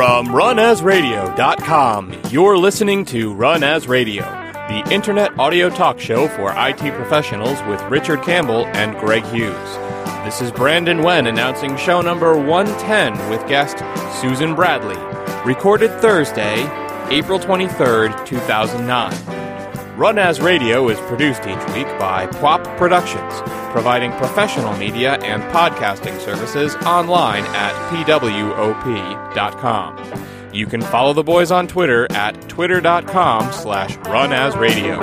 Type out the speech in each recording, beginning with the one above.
From RunAsRadio.com, you're listening to Run As Radio, the internet audio talk show for IT professionals with Richard Campbell and Greg Hughes. This is Brandon Wen announcing show number 110 with guest Susan Bradley, recorded Thursday, April 23rd, 2009. Run As Radio is produced each week by Pwop Productions, providing professional media and podcasting services online at pwop.com. You can follow the boys on Twitter at twitter.com/runasradio.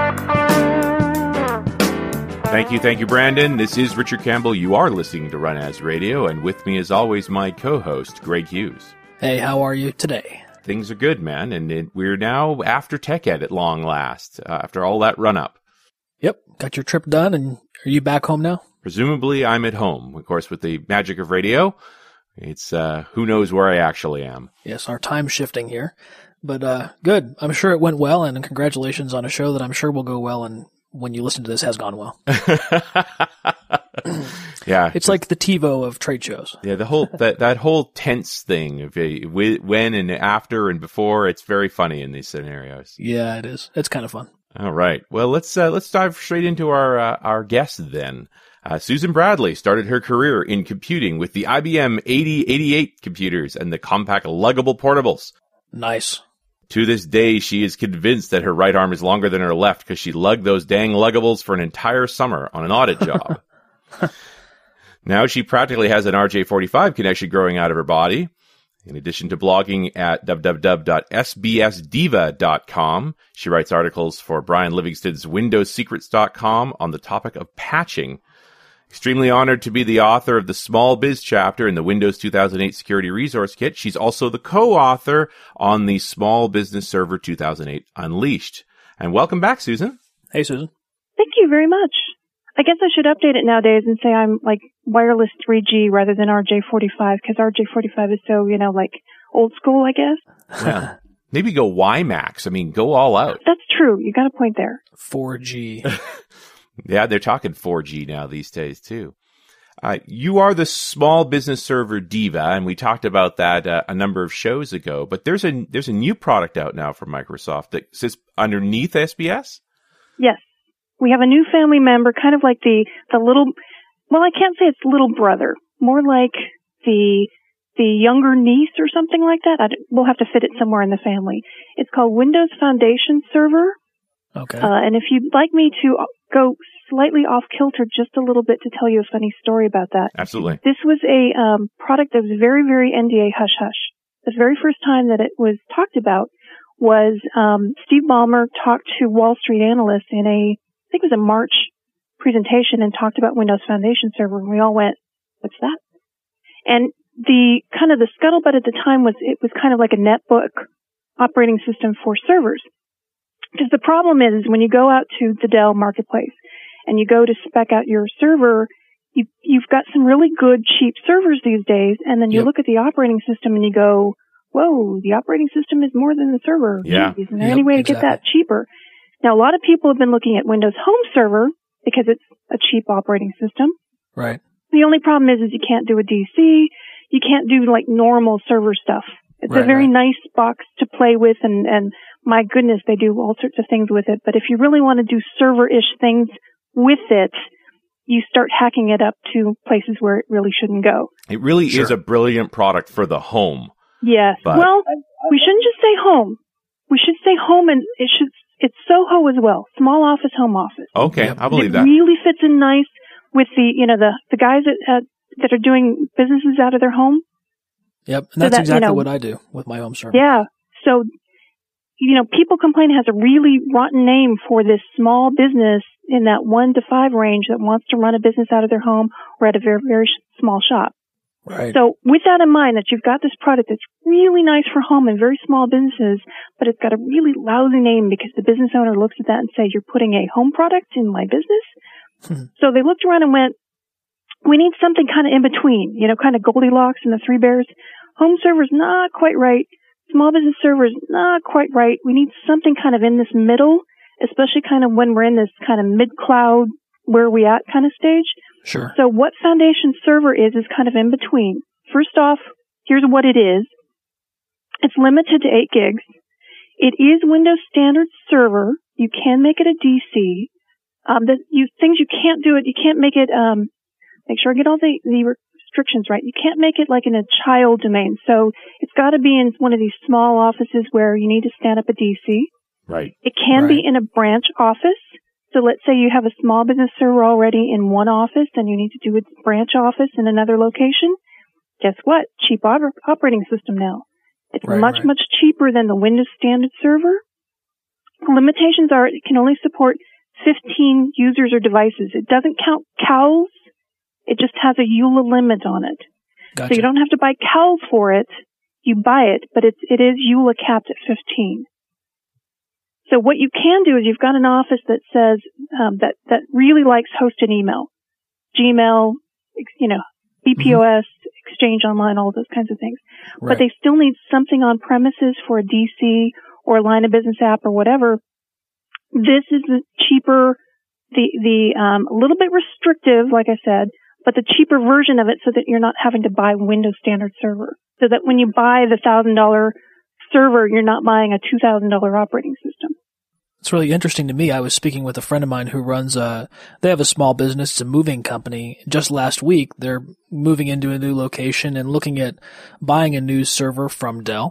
Thank you, Brandon. This is Richard Campbell. You are listening to Run As Radio, and with me, as always, my co-host, Greg Hughes. Hey, how are you today? Things are good, man, and we're now after Tech Ed at long last, after all that run-up. Yep, got your trip done, and are you back home now? Presumably, I'm at home. Of course, with the magic of radio, it's who knows where I actually am. Yes, our time shifting here, but good. I'm sure it went well, and congratulations on a show that I'm sure will go well, and when you listen to this, has gone well. Yeah, it's like the TiVo of trade shows. Yeah, the whole that whole tense thing of when and after and before. It's very funny in these scenarios. Yeah, it is. It's kind of fun. All right. Well, let's dive straight into our guest then. Susan Bradley started her career in computing with the IBM 8088 computers and the compact luggable portables. Nice. To this day, she is convinced that her right arm is longer than her left because she lugged those dang luggables for an entire summer on an audit job. Now she practically has an RJ45 connection growing out of her body. In addition to blogging at www.sbsdiva.com, she writes articles for Brian Livingston's WindowsSecrets.com on the topic of patching. Extremely honored to be the author of the Small Biz chapter in the Windows 2008 Security Resource Kit. She's also the co-author on the Small Business Server 2008 Unleashed. And welcome back, Susan. Hey, Susan. Thank you very much. I guess I should update it nowadays and say I'm like wireless 3G rather than RJ45 because RJ45 is so, like old school, I guess. Yeah. Maybe go WiMAX. I mean, go all out. That's true. You got a point there. 4G. Yeah, they're talking 4G now these days, too. You are the Small Business Server diva, and we talked about that a number of shows ago. But there's a new product out now from Microsoft that sits underneath SBS? Yes. We have a new family member, kind of like the little, well, I can't say it's little brother, more like the younger niece or something like that. We'll have to fit it somewhere in the family. It's called Windows Foundation Server. Okay. And if you'd like me to go slightly off kilter just a little bit to tell you a funny story about that. Absolutely. This was a product that was very, very NDA hush-hush. The very first time that it was talked about was Steve Ballmer talked to Wall Street analysts in I think it was a March presentation and talked about Windows Foundation Server, and we all went, what's that? And the scuttlebutt at the time was it was kind of like a netbook operating system for servers. Because the problem is when you go out to the Dell marketplace and you go to spec out your server, you've got some really good cheap servers these days, and then you look at the operating system and you go, whoa, the operating system is more than the server. Yeah. Is there any way to get that cheaper? Now, a lot of people have been looking at Windows Home Server because it's a cheap operating system. Right. The only problem is you can't do a DC. You can't do like normal server stuff. It's a very nice box to play with, and my goodness, they do all sorts of things with it. But if you really want to do server-ish things with it, you start hacking it up to places where it really shouldn't go. It really is a brilliant product for the home. Yes. Well, we shouldn't just say home. We should say home, and it's Soho as well. Small office, home office. Okay, I believe that. It really fits in nice with the guys that are doing businesses out of their home. Yep, and that's exactly what I do with my home server. Yeah. So, people complain it has a really rotten name for this small business in that 1 to 5 range that wants to run a business out of their home or at a very, very small shop. Right. So with that in mind, that you've got this product that's really nice for home and very small businesses, but it's got a really lousy name because the business owner looks at that and say, you're putting a home product in my business? So they looked around and went, we need something kind of in between, kind of Goldilocks and the Three Bears. Home server's not quite right. Small business server's not quite right. We need something kind of in this middle, especially kind of when we're in this kind of mid-cloud, where are we at kind of stage. Sure. So what Foundation Server is kind of in between. First off, here's what it is. It's limited to 8 gigs. It is Windows Standard Server. You can make it a DC. Things you can't do it. You can't make it. Make sure I get all the restrictions right. You can't make it like in a child domain. So it's got to be in one of these small offices where you need to stand up a DC. Right. It can be in a branch office. So let's say you have a small business server already in one office and you need to do a branch office in another location. Guess what? Cheap operating system now. It's much cheaper than the Windows Standard Server. The limitations are it can only support 15 users or devices. It doesn't count CALs. It just has a EULA limit on it. Gotcha. So you don't have to buy CALs for it. You buy it, but it is EULA capped at 15. So what you can do is you've got an office that says that really likes hosted email, Gmail, BPOS, Exchange Online, all those kinds of things. Right. But they still need something on premises for a DC or a line of business app or whatever. This is the cheaper, a little bit restrictive, like I said, but the cheaper version of it so that you're not having to buy Windows Standard Server. So that when you buy the $1,000 server, you're not buying a $2,000 operating system. It's really interesting to me. I was speaking with a friend of mine who runs they have a small business, it's a moving company. Just last week, they're moving into a new location and looking at buying a new server from Dell.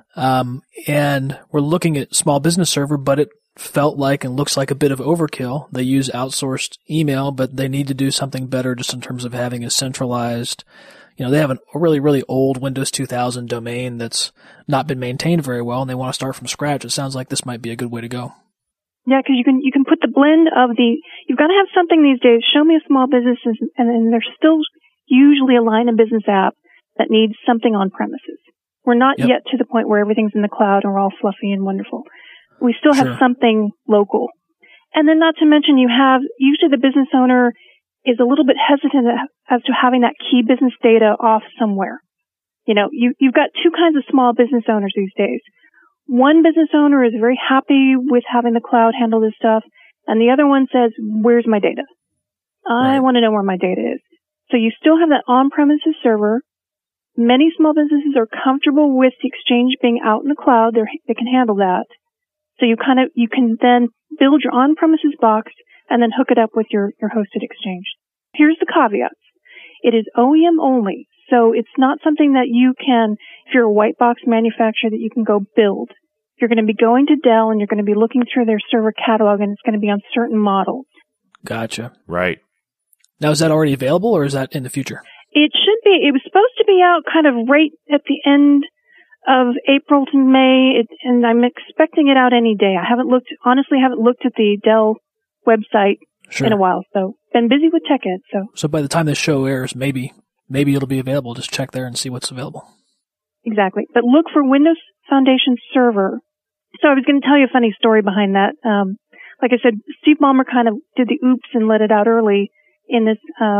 And we're looking at small business server, but it felt like and looks like a bit of overkill. They use outsourced email, but they need to do something better just in terms of having a centralized, they have a really, really old Windows 2000 domain that's not been maintained very well, and they want to start from scratch. It sounds like this might be a good way to go. Yeah, because you can put the blend of you've got to have something these days. Show me a small business, and then there's still usually a line of business app that needs something on premises. We're not yet to the point where everything's in the cloud and we're all fluffy and wonderful. We still have something local. And then not to mention usually the business owner is a little bit hesitant as to having that key business data off somewhere. You've got two kinds of small business owners these days. One business owner is very happy with having the cloud handle this stuff, and the other one says, where's my data? I want to know where my data is. So you still have that on-premises server. Many small businesses are comfortable with the Exchange being out in the cloud. They can handle that. So you can then build your on-premises box and then hook it up with your hosted Exchange. Here's the caveats. It is OEM only. So it's not something that you can, if you're a white box manufacturer, that you can go build. You're going to be going to Dell and you're going to be looking through their server catalog, and it's going to be on certain models. Gotcha. Right. Now, is that already available or is that in the future? It should be. It was supposed to be out kind of right at the end of April to May, and I'm expecting it out any day. I haven't looked at the Dell website in a while, so been busy with Tech Ed. So by the time this show airs, maybe it'll be available. Just check there and see what's available. Exactly. But look for Windows Foundation Server. So I was going to tell you a funny story behind that. Like I said, Steve Ballmer kind of did the oops and let it out early in this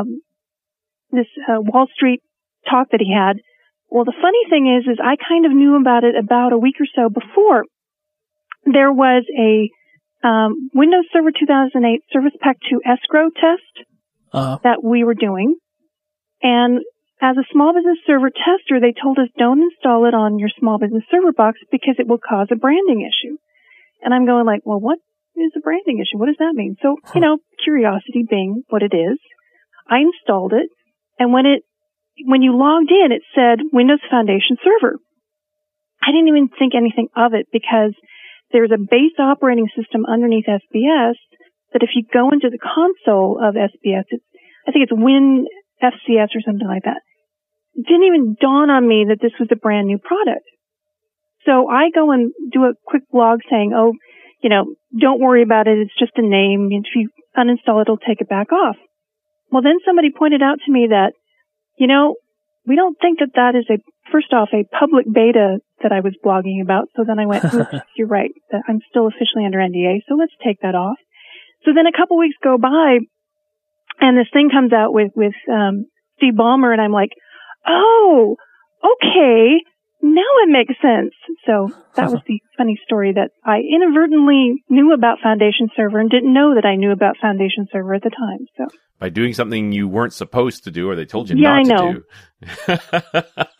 Wall Street talk that he had. Well, the funny thing is I kind of knew about it about a week or so before. There was a Windows Server 2008 Service Pack 2 escrow test that we were doing. And as a small business server tester, they told us don't install it on your small business server box because it will cause a branding issue. And I'm going like, well, what is a branding issue? What does that mean? So, curiosity being what it is, I installed it. And when you logged in, it said Windows Foundation Server. I didn't even think anything of it because there's a base operating system underneath SBS that if you go into the console of SBS, I think it's WinFCS or something like that. It didn't even dawn on me that this was a brand new product. So I go and do a quick blog saying, don't worry about it. It's just a name. If you uninstall it, it'll take it back off. Well, then somebody pointed out to me that, we don't think that is first off, a public beta that I was blogging about. So then I went, oops, you're right. I'm still officially under NDA. So let's take that off. So then a couple weeks go by and this thing comes out with Steve Ballmer, and I'm like, oh, okay, now it makes sense. So that was the funny story that I inadvertently knew about Foundation Server and didn't know that I knew about Foundation Server at the time. So by doing something you weren't supposed to do, or they told you not to do.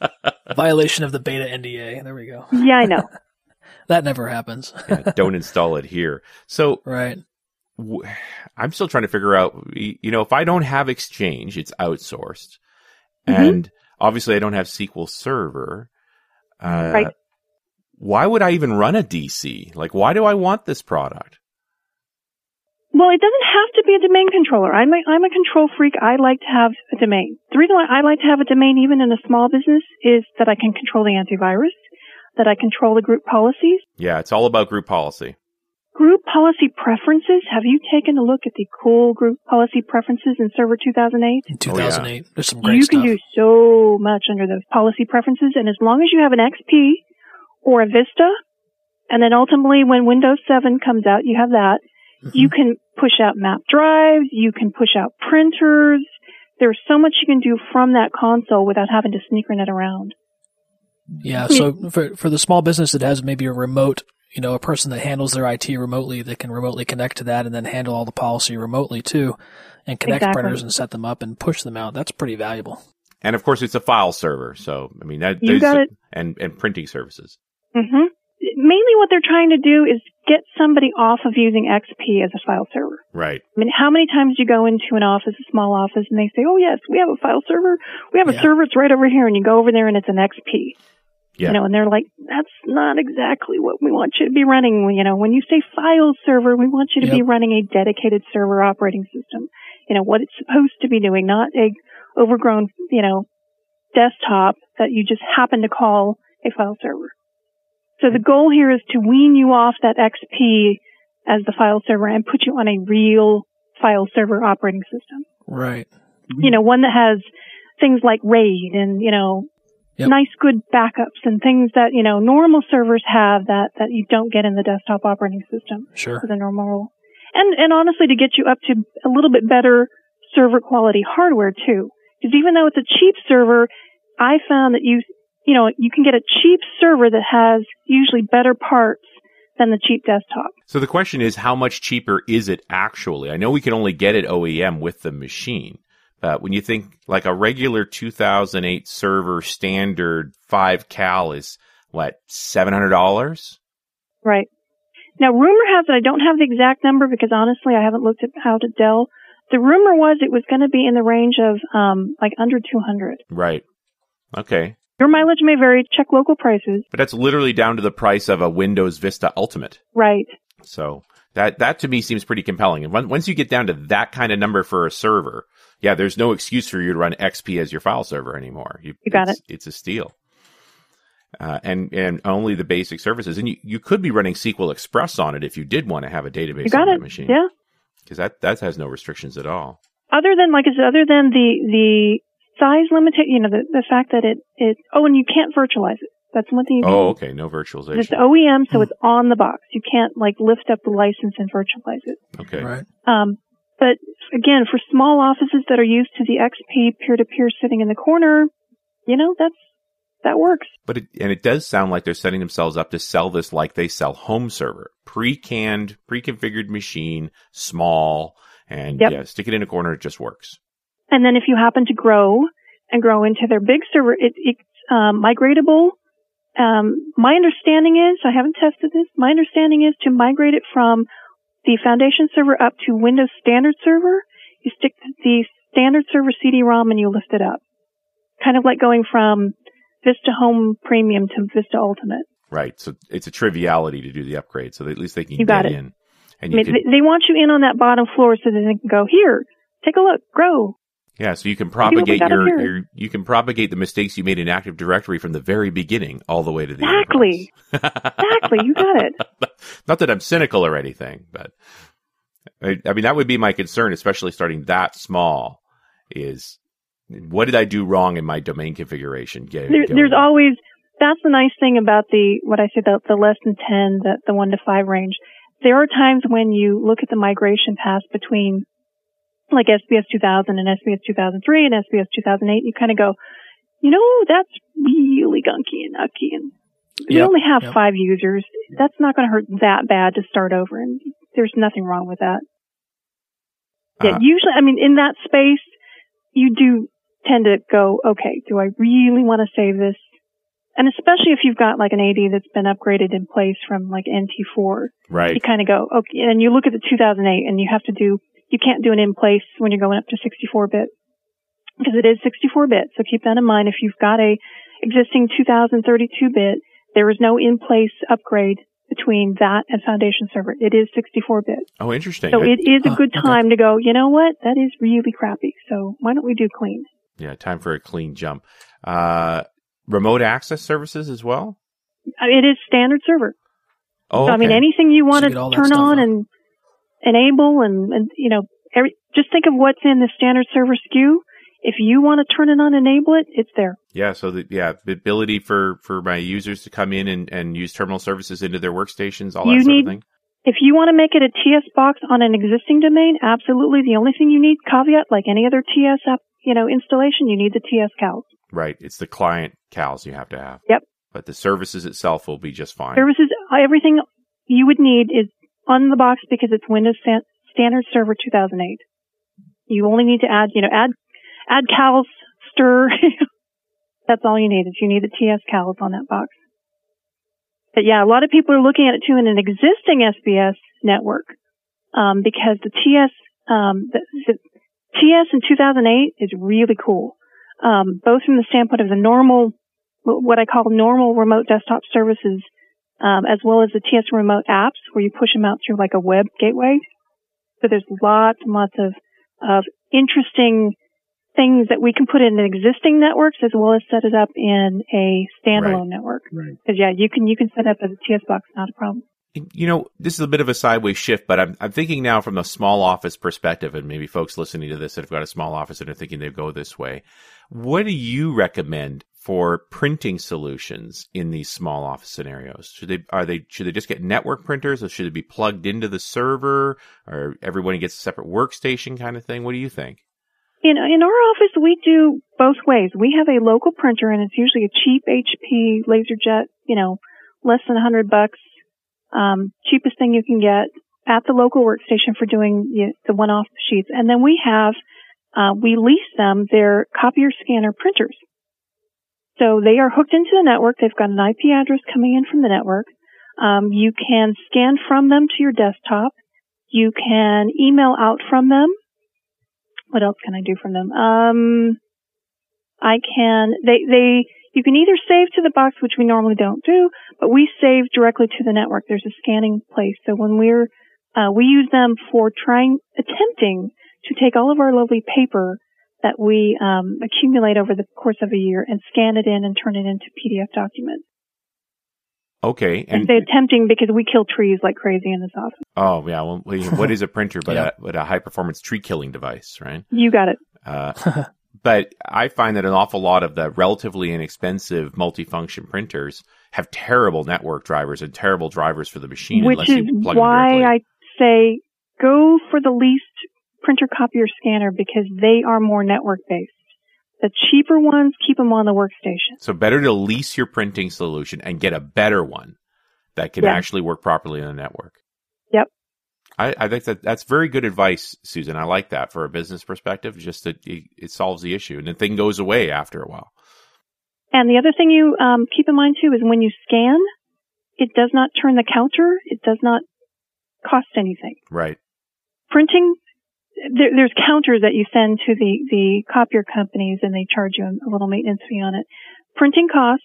Violation of the beta NDA. There we go. Yeah, I know. That never happens. Yeah, don't install it here. So Right. I'm still trying to figure out, if I don't have Exchange, it's outsourced. Mm-hmm. And obviously I don't have SQL Server. Right. Why would I even run a DC? Like, why do I want this product? Well, it doesn't have to be a domain controller. I'm a control freak. I like to have a domain. The reason why I like to have a domain even in a small business is that I can control the antivirus, that I control the group policies. Yeah, it's all about group policy. Group policy preferences. Have you taken a look at the cool group policy preferences in Server 2008? In 2008. There's some great You stuff. can do so much under those policy preferences, and as long as you have an XP or a Vista, and then ultimately when Windows 7 comes out, you have that, you can push out map drives, you can push out printers. There's so much you can do from that console without having to sneakernet around. Yeah, so for the small business that has maybe a remote, a person that handles their IT remotely, that can remotely connect to that and then handle all the policy remotely too, and connect printers and set them up and push them out. That's pretty valuable. And of course, it's a file server. So, I mean, You got it. And printing services. Mm-hmm. Mainly what they're trying to do is get somebody off of using XP as a file server. Right. I mean, how many times do you go into an office, a small office, and they say, oh, yes, we have a file server. We have a server. It's right over here. And you go over there and it's an XP. Yeah. And they're like, that's not exactly what we want you to be running. When you say file server, we want you to be running a dedicated server operating system. What it's supposed to be doing, not a overgrown, desktop that you just happen to call a file server. So the goal here is to wean you off that XP as the file server and put you on a real file server operating system. Right. One that has things like RAID and, nice good backups and things that, normal servers have that you don't get in the desktop operating system. Sure. For the normal. And honestly, to get you up to a little bit better server quality hardware too. Because even though it's a cheap server, I found that you can get a cheap server that has usually better parts than the cheap desktop. So the question is, how much cheaper is it actually? I know we can only get it OEM with the machine. But when you think like a regular 2008 server standard 5 cal is what, $700? Right. Now rumor has it, I don't have the exact number because honestly I haven't looked at how to Dell. The rumor was it was going to be in the range of like under 200. Right. Okay. Your mileage may vary. Check local prices. But that's literally down to the price of a Windows Vista Ultimate. Right. So that to me seems pretty compelling. And once you get down to that kind of number for a server, yeah, there's no excuse for you to run XP as your file server anymore. You got it. It's a steal. And only the basic services. And you could be running SQL Express on it if you did want to have a database on that machine. Yeah. Because that has no restrictions at all. Other than the size limitation, the fact that it and you can't virtualize it. That's one thing you can do. Oh, okay. No virtualization. It's OEM, so it's on the box. You can't lift up the license and virtualize it. Okay. Right. But again, for small offices that are used to the XP peer-to-peer sitting in the corner, that works. But it does sound like they're setting themselves up to sell this like they sell home server. Pre-canned, pre-configured machine, small, and stick it in a corner, it just works. And then if you happen to grow into their big server, it's migratable. My understanding is, I haven't tested this, my understanding is to migrate it from the Foundation server up to Windows Standard Server, you stick the Standard Server CD-ROM and you lift it up. Kind of like going from Vista Home Premium to Vista Ultimate. Right. So it's a triviality to do the upgrade, so that at least they can get in. And they want you in on that bottom floor so that they can go, here, take a look, grow. Yeah, so you can propagate you can propagate the mistakes you made in Active Directory from the very beginning all the way to the Exactly. Exactly, you got it. Not that I'm cynical or anything, but I mean that would be my concern, especially starting that small, is what did I do wrong in my domain configuration? There's always, that's the nice thing about the less than 10, the 1 to 5 range. There are times when you look at the migration paths between like SBS 2000 and SBS 2003 and SBS 2008, you kind of go, that's really gunky and ucky, and we only have 5 users. That's not going to hurt that bad to start over, and there's nothing wrong with that. Yeah, usually, I mean, in that space, you do tend to go, okay, do I really want to save this And especially if you've got like an 80 that's been upgraded in place from like NT4. Right. You kind of go, okay, and you look at the 2008 and you can't do an in place when you're going up to 64-bit. Because it is 64-bit. So keep that in mind. If you've got a existing 2032-bit, there is no in place upgrade between that and Foundation Server. It is 64-bit. Oh, interesting. So it is a good time okay. to go, you know what? That is really crappy. So why don't we do clean? Yeah, time for a clean jump. Remote access services as well? It is standard server. Oh, okay. So, I mean, anything you want to turn on up. and enable and you know, just think of what's in the standard server SKU. If you want to turn it on, enable it, it's there. Yeah, so the ability for my users to come in and use terminal services into their workstations, all that sort of thing. If you want to make it a TS box on an existing domain, absolutely. The only thing you need, caveat, like any other TS app, installation, you need the TS CALs. Right. It's the client CALs you have to have. Yep. But the services itself will be just fine. Services, everything you would need is on the box because it's Windows Standard Server 2008. You only need to add CALs, stir. That's all you need. You need the TS CALs on that box. But yeah, a lot of people are looking at it too in an existing SBS network, because the TS, the TS in 2008 is really cool. Both from the standpoint of the normal, what I call normal remote desktop services, as well as the TS remote apps where you push them out through like a web gateway. So there's lots and lots of interesting things that we can put in existing networks as well as set it up in a standalone network. Right. Because yeah, you can set up as a TS box, not a problem. This is a bit of a sideways shift, but I'm thinking now from a small office perspective, and maybe folks listening to this that have got a small office and are thinking they go this way. What do you recommend for printing solutions in these small office scenarios? Should they just get network printers, or should it be plugged into the server, or everyone gets a separate workstation kind of thing? What do you think? In our office, we do both ways. We have a local printer, and it's usually a cheap HP LaserJet, less than $100. Cheapest thing you can get at the local workstation for doing the one-off sheets. And then we lease them their copier scanner printers. So they are hooked into the network. They've got an IP address coming in from the network. You can scan from them to your desktop. You can email out from them. What else can I do from them? You can either save to the box, which we normally don't do, but we save directly to the network. There's a scanning place. So when we use them for attempting to take all of our lovely paper that we accumulate over the course of a year and scan it in and turn it into PDF documents. Okay. And I say attempting because we kill trees like crazy in this office. Oh, yeah. Well, what is a printer but a high-performance tree-killing device, right? You got it. But I find that an awful lot of the relatively inexpensive multifunction printers have terrible network drivers and terrible drivers for the machine. Which is why I say go for the least printer copier scanner because they are more network-based. The cheaper ones, keep them on the workstation. So better to lease your printing solution and get a better one that can actually work properly in the network. Yep. I think that's very good advice, Susan. I like that for a business perspective, just that it solves the issue and the thing goes away after a while. And the other thing you keep in mind, too, is when you scan, it does not turn the counter. It does not cost anything. Right. Printing, there's counters that you send to the copier companies, and they charge you a little maintenance fee on it. Printing costs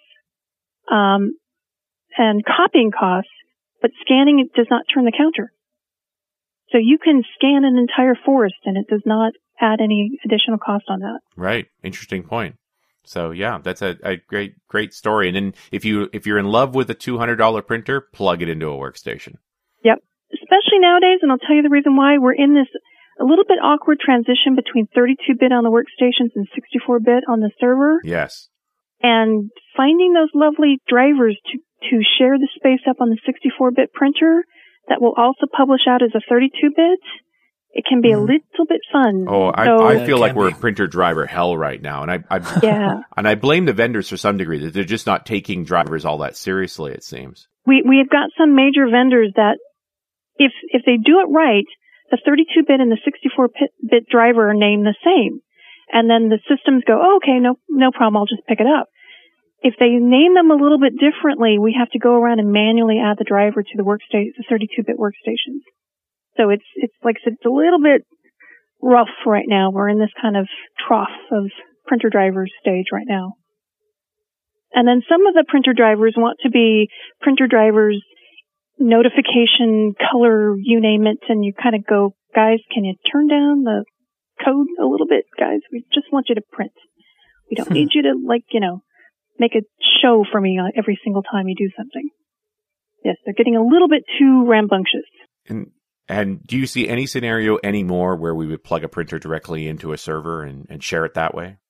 and copying costs, but scanning, it does not turn the counter. So you can scan an entire forest, and it does not add any additional cost on that. Right. Interesting point. So yeah, that's a great story. And then if you're in love with a $200 printer, plug it into a workstation. Yep. Especially nowadays, and I'll tell you the reason why. We're in this a little bit awkward transition between 32-bit on the workstations and 64-bit on the server. Yes. And finding those lovely drivers to share the space up on the 64-bit printer that will also publish out as a 32-bit, it can be a little bit fun. Oh, I feel like we're in printer driver hell right now. And I blame the vendors to some degree that they're just not taking drivers all that seriously, it seems. We've got some major vendors that if they do it right, the 32-bit and the 64-bit driver are named the same. And then the systems go, oh, okay, no problem, I'll just pick it up. if they name them a little bit differently, we have to go around and manually add the driver to the 32-bit workstations. So it's like I said, it's a little bit rough right now. We're in this kind of trough of printer drivers stage right now. And then some of the printer drivers want to be printer drivers, notification, color, you name it, and you kind of go, guys, can you turn down the code a little bit, guys? We just want you to print. We don't need you to, make a show for me every single time you do something. Yes, they're getting a little bit too rambunctious. And do you see any scenario anymore where we would plug a printer directly into a server and share it that way?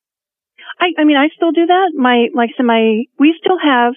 I mean, I still do that. We still have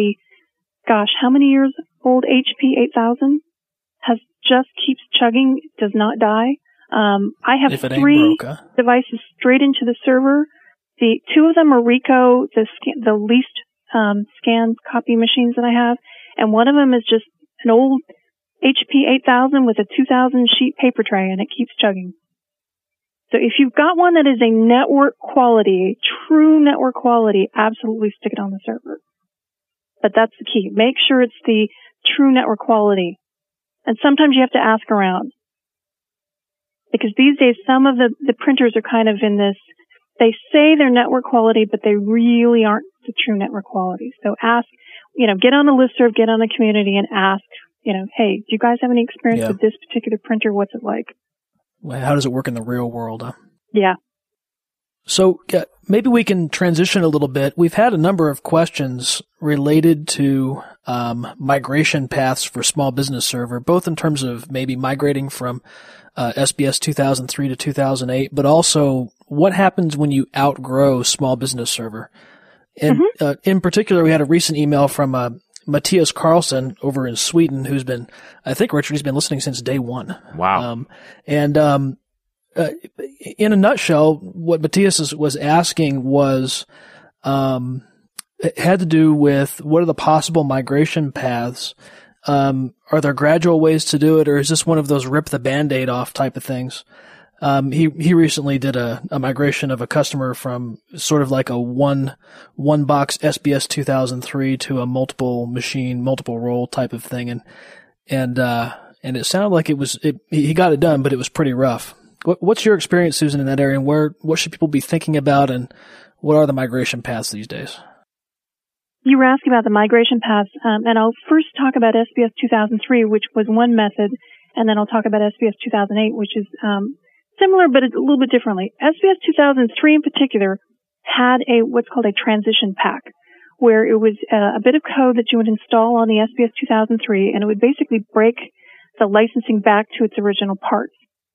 how many years old HP 8000 keeps chugging, does not die. I have 3 devices straight into the server. The 2 of them are Ricoh, the least scanned copy machines that I have, and one of them is just an old HP 8000 with a 2000 sheet paper tray, and it keeps chugging. So if you've got one that is a network quality, a true network quality, absolutely stick it on the server. But that's the key. Make sure it's the true network quality. And sometimes you have to ask around. Because these days some of the printers are kind of in this, they say they're network quality, but they really aren't the true network quality. So ask, get on a listserv, get on a community and ask, hey, do you guys have any experience with this particular printer? What's it like? Well, how does it work in the real world? Yeah. So maybe we can transition a little bit. We've had a number of questions related to migration paths for small business server, both in terms of maybe migrating from SBS 2003 to 2008, but also what happens when you outgrow small business server. And in particular, we had a recent email from Matthias Carlson over in Sweden, who's been, I think, Richard, he's been listening since day one. Wow. In a nutshell, what Matthias was asking was, it had to do with what are the possible migration paths? Are there gradual ways to do it, or is this one of those rip the Band-Aid off type of things? He recently did a migration of a customer from sort of like a one box SBS 2003 to a multiple machine, multiple role type of thing. And it sounded like he got it done, but it was pretty rough. What's your experience, Susan, in that area, and what should people be thinking about, and what are the migration paths these days? You were asking about the migration paths, and I'll first talk about SBS 2003, which was one method, and then I'll talk about SBS 2008, which is similar, but it's a little bit differently. SBS 2003 in particular had what's called a transition pack, where it was a bit of code that you would install on the SBS 2003, and it would basically break the licensing back to its original parts.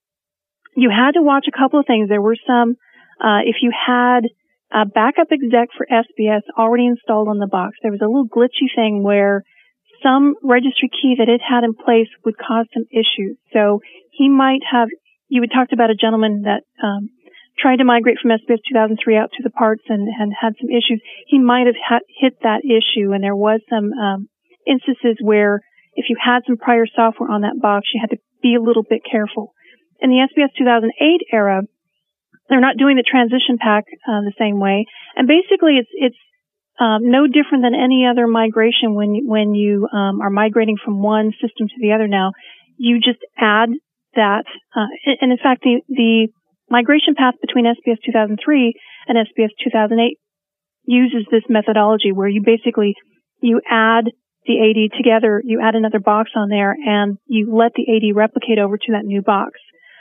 You had to watch a couple of things. There were some, if you had a backup exec for SBS already installed on the box, there was a little glitchy thing where some registry key that it had in place would cause some issues. So he might have, you had talked about a gentleman that tried to migrate from SBS 2003 out to the parts and had some issues. He might have hit that issue, and there was some instances where if you had some prior software on that box, you had to be a little bit careful. In the SBS 2008 era, they're not doing the transition pack the same way, and basically it's no different than any other migration when you are migrating from one system to the other. Now, you just add that, and in fact, the migration path between SBS 2003 and SBS 2008 uses this methodology where you add the AD together, you add another box on there, and you let the AD replicate over to that new box.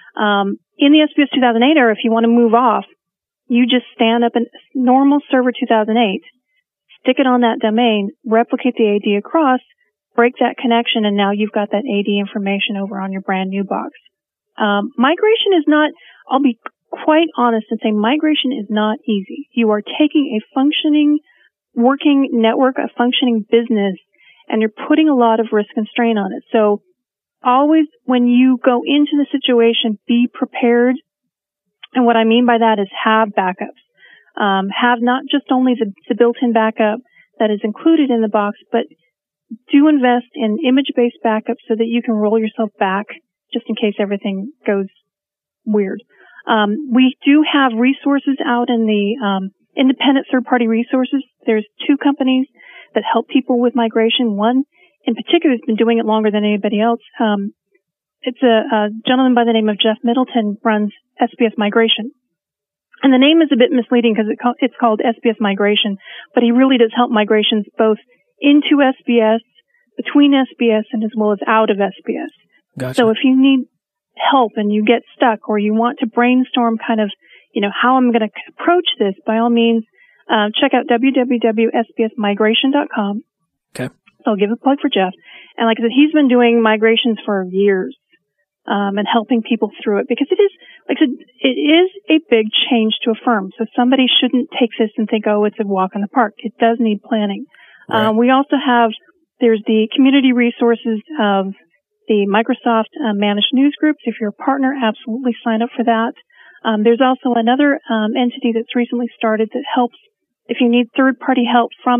In the SBS 2008 era, if you want to move off, you just stand up a normal server 2008, stick it on that domain, replicate the AD across, break that connection, and now you've got that AD information over on your brand new box. Migration is not, I'll be quite honest and say migration is not easy. You are taking a functioning, working network, a functioning business, and you're putting a lot of risk and strain on it. So always, when you go into the situation, be prepared. And what I mean by that is have backups. Have not just only the built-in backup that is included in the box, but do invest in image-based backups so that you can roll yourself back just in case everything goes weird. We do have resources out in the independent third-party resources. there's two companies that help people with migration. One in particular has been doing it longer than anybody else. It's a gentleman by the name of Jeff Middleton runs SBS Migration. And the name is a bit misleading because it's called SBS Migration, but he really does help migrations both into SBS, between SBS, and as well as out of SBS. Gotcha. So if you need help and you get stuck or you want to brainstorm kind of, how I'm going to approach this, by all means, check out www.sbsmigration.com. Okay. So I'll give a plug for Jeff. And like I said, he's been doing migrations for years. And helping people through it because it is, like I said, it is a big change to a firm. So somebody shouldn't take this and think, oh, it's a walk in the park. It does need planning. Right. We also have, there's the community resources of the Microsoft managed news groups. If you're a partner, absolutely sign up for that. There's also another entity that's recently started that helps if you need third-party help from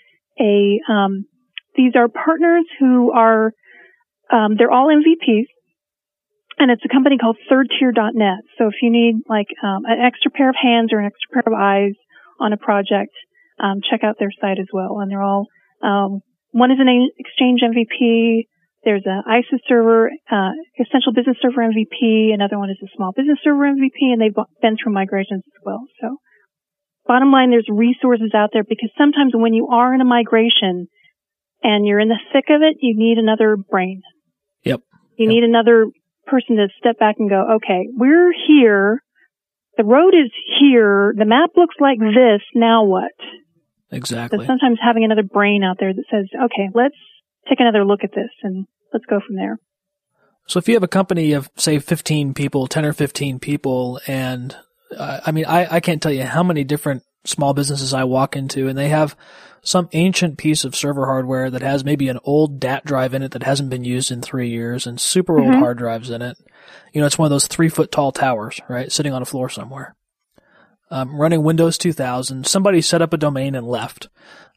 these are partners who are, they're all MVPs. And it's a company called thirdtier.net. So if you need like an extra pair of hands or an extra pair of eyes on a project, check out their site as well. And they're all, one is an Exchange MVP. There's an ISIS server, Essential Business Server MVP. Another one is a Small Business Server MVP, and they've been through migrations as well. So bottom line, there's resources out there because sometimes when you are in a migration and you're in the thick of it, you need another brain. Yep. You need another person to step back and go, okay, we're here. The road is here. The map looks like this. Now what? Exactly. So sometimes having another brain out there that says, okay, let's take another look at this and let's go from there. So if you have a company of, say, 15 people, 10 or 15 people, and I can't tell you how many different small businesses I walk into, and they have some ancient piece of server hardware that has maybe an old DAT drive in it that hasn't been used in 3 years and super old hard drives in it. It's one of those 3-foot tall towers, right? Sitting on a floor somewhere. Running Windows 2000. Somebody set up a domain and left.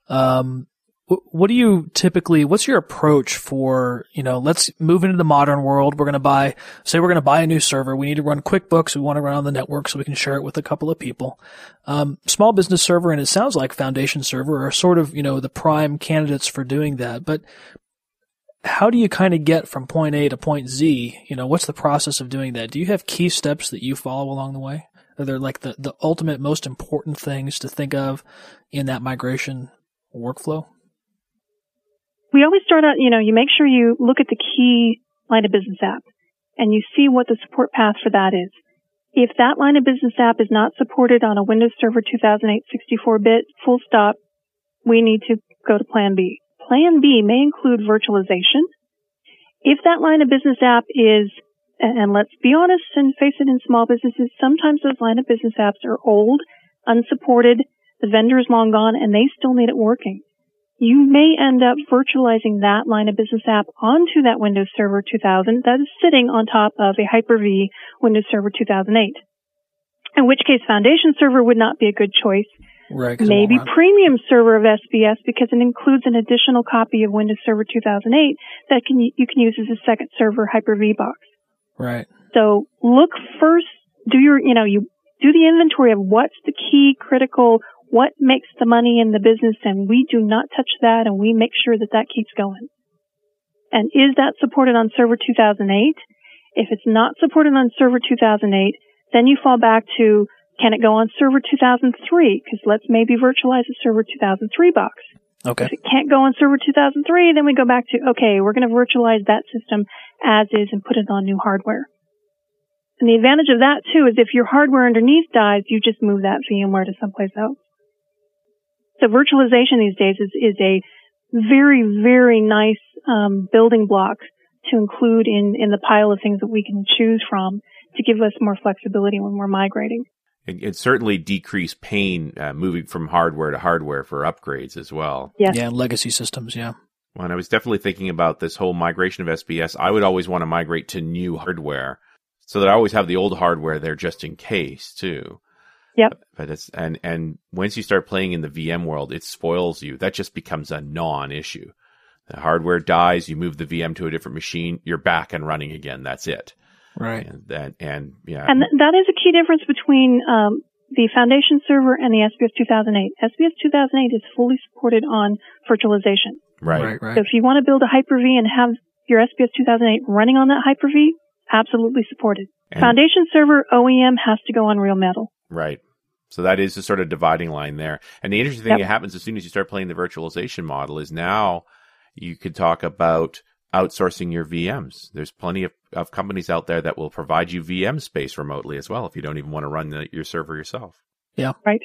What do you typically, what's your approach for, let's move into the modern world. We're going to buy a new server. We need to run QuickBooks. We want to run on the network so we can share it with a couple of people. Small business server, and it sounds like Foundation server are sort of, the prime candidates for doing that. But how do you kind of get from point A to point Z? What's the process of doing that? Do you have key steps that you follow along the way? Are there like the ultimate most important things to think of in that migration workflow? We always start out, you make sure you look at the key line of business app and you see what the support path for that is. If that line of business app is not supported on a Windows Server 2008 64-bit, full stop, we need to go to Plan B. Plan B may include virtualization. If that line of business app is, and let's be honest and face it, in small businesses, sometimes those line of business apps are old, unsupported, the vendor is long gone, and they still need it working. You may end up virtualizing that line of business app onto that Windows Server 2000 that is sitting on top of a Hyper-V Windows Server 2008. In which case, Foundation Server would not be a good choice. Right, maybe Premium Server of SBS because it includes an additional copy of Windows Server 2008 that you can use as a second server Hyper-V box. Right. So look first, you do the inventory of what's the key critical, what makes the money in the business, and we do not touch that, and we make sure that keeps going. And is that supported on Server 2008? If it's not supported on Server 2008, then you fall back to, can it go on Server 2003? Because let's maybe virtualize a Server 2003 box. Okay. If it can't go on Server 2003, then we go back to, okay, we're going to virtualize that system as is and put it on new hardware. And the advantage of that, too, is if your hardware underneath dies, you just move that VMware to someplace else. So virtualization these days is a very, very nice building block to include in the pile of things that we can choose from to give us more flexibility when we're migrating. It certainly decrease pain moving from hardware to hardware for upgrades as well. Yes. Yeah, legacy systems, yeah. Well, and I was definitely thinking about this whole migration of SBS. I would always want to migrate to new hardware so that I always have the old hardware there just in case, too. Yep. But it's and once you start playing in the VM world, it spoils you. That just becomes a non-issue. The hardware dies, you move the VM to a different machine, you're back and running again. That's it. Right. And yeah. And that is a key difference between the Foundation server and the SBS 2008. SBS 2008 is fully supported on virtualization. Right. So if you want to build a Hyper-V and have your SBS 2008 running on that Hyper-V, absolutely supported. And Foundation server OEM has to go on Real Metal. Right. So that is the sort of dividing line there. And the interesting thing that happens as soon as you start playing the virtualization model is now you could talk about outsourcing your VMs. There's plenty of companies out there that will provide you VM space remotely as well if you don't even want to run your server yourself. Yeah. Right.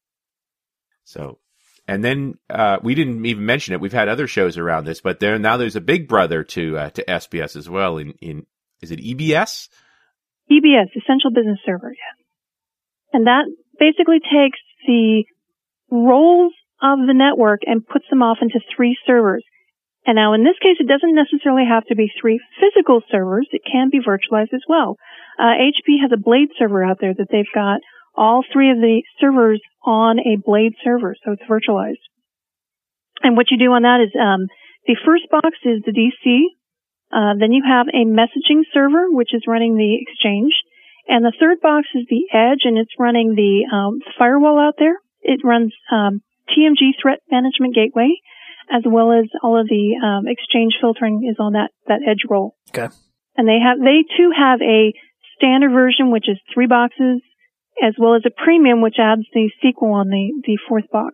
So, and then we didn't even mention it. We've had other shows around this, but there's a big brother to SBS as well. In is it EBS? EBS, Essential Business Server, yeah. And that basically takes the roles of the network and puts them off into 3 servers. And now in this case, it doesn't necessarily have to be 3 physical servers. It can be virtualized as well. HP has a Blade server out there that they've got all 3 of the servers on a Blade server, so it's virtualized. And what you do on that is the first box is the DC. Then you have a messaging server, which is running the Exchange. And the third box is the Edge, and it's running the firewall out there. It runs TMG Threat Management Gateway, as well as all of the Exchange filtering is on that Edge role. Okay. And they too have a standard version, which is 3 boxes, as well as a premium, which adds the SQL on the 4th box.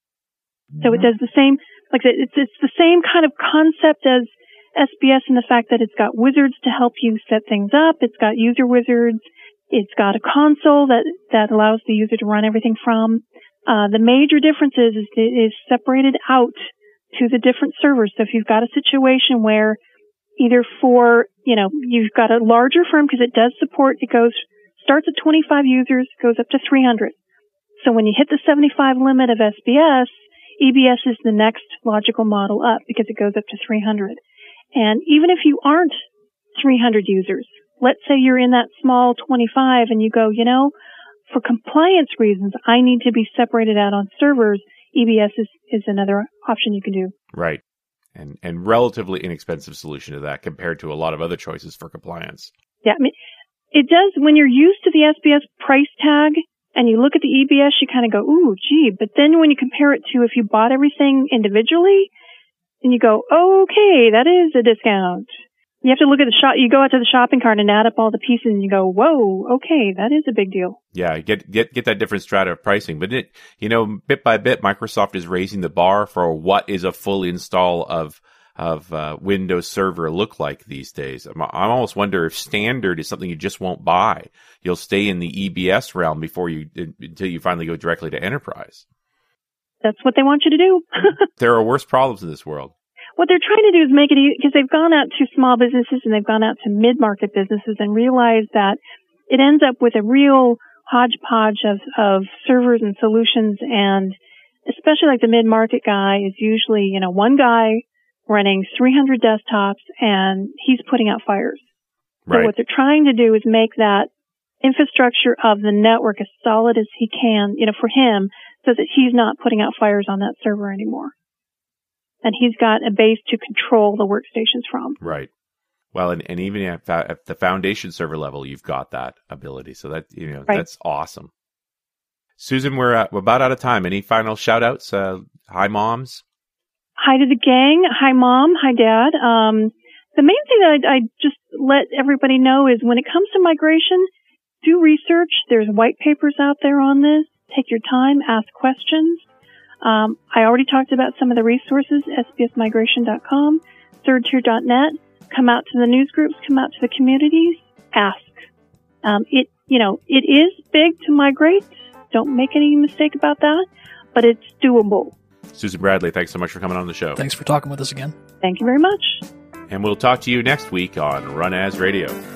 So it does the same, like I said, it's the same kind of concept as SBS in the fact that it's got wizards to help you set things up. It's got user wizards. It's got a console that allows the user to run everything from. The major difference is it is separated out to the different servers. So if you've got a situation where either you've got a larger firm because it does support, starts at 25 users, goes up to 300. So when you hit the 75 limit of SBS, EBS is the next logical model up because it goes up to 300. And even if you aren't 300 users, let's say you're in that small 25 and you go, for compliance reasons, I need to be separated out on servers, EBS is another option you can do. Right. And relatively inexpensive solution to that compared to a lot of other choices for compliance. Yeah, I mean, it does, when you're used to the SBS price tag and you look at the EBS, you kind of go, ooh, gee. But then when you compare it to if you bought everything individually, and you go, okay, that is a discount. You have to look at you go out to the shopping cart and add up all the pieces and you go, whoa, okay, that is a big deal. Yeah, get that different strata of pricing. But bit by bit, Microsoft is raising the bar for what is a full install of Windows Server look like these days. I almost wonder if standard is something you just won't buy. You'll stay in the EBS realm until you finally go directly to enterprise. That's what they want you to do. There are worse problems in this world. What they're trying to do is make it easy, because they've gone out to small businesses and they've gone out to mid-market businesses and realized that it ends up with a real hodgepodge of servers and solutions, and especially like the mid-market guy is usually, one guy running 300 desktops and he's putting out fires. Right. So what they're trying to do is make that infrastructure of the network as solid as he can, for him, so that he's not putting out fires on that server anymore. And he's got a base to control the workstations from. Right. Well, and even at the foundation server level, you've got that ability. So that, right. That's awesome. Susan, we're about out of time. Any final shout outs? Hi, moms. Hi to the gang. Hi, Mom. Hi, Dad. The main thing that I just let everybody know is when it comes to migration, do research. There's white papers out there on this. Take your time, ask questions. I already talked about some of the resources, sbsmigration.com, thirdtier.net. Come out to the news groups, come out to the communities, ask. It is big to migrate. Don't make any mistake about that, but it's doable. Susan Bradley, thanks so much for coming on the show. Thanks for talking with us again. Thank you very much. And we'll talk to you next week on Run As Radio.